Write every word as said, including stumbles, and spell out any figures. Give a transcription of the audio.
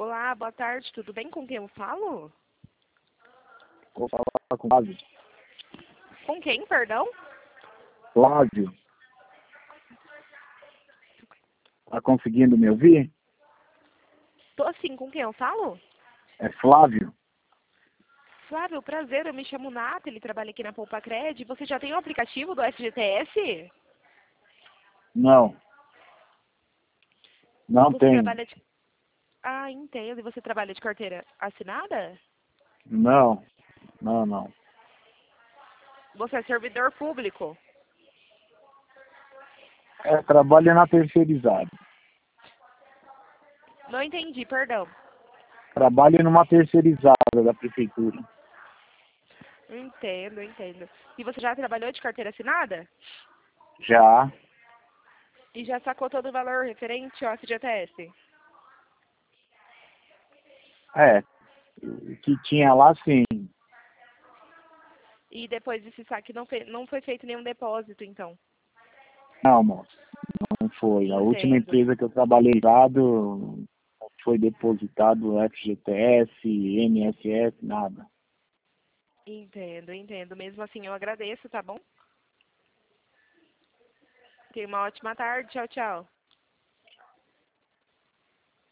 Olá, boa tarde, tudo bem? Com quem eu falo? Vou falar com o Flávio. Com quem, perdão? Flávio. Tá conseguindo me ouvir? Tô assim, com quem eu falo? É Flávio. Flávio, prazer, eu me chamo Nata, ele trabalha aqui na Poupa Cred. Você já tem o aplicativo do F G T S? Não. Não Você tenho. trabalha de... Ah, entendo. E você trabalha de carteira assinada? Não. Não, não. Você é servidor público? É, trabalho na terceirizada. Não entendi, perdão. Trabalho numa terceirizada da prefeitura. Entendo, entendo. E você já trabalhou de carteira assinada? Já. E já sacou todo o valor referente ao F G T S? É. O que tinha lá, sim. E depois desse saque não, fe... não foi feito nenhum depósito, então? Não, moço. Não foi. A última Entendo. empresa que eu trabalhei dado foi depositado F G T S, M S S, nada. Entendo, entendo. Mesmo assim, eu agradeço, tá bom? Tenha uma ótima tarde. Tchau, tchau.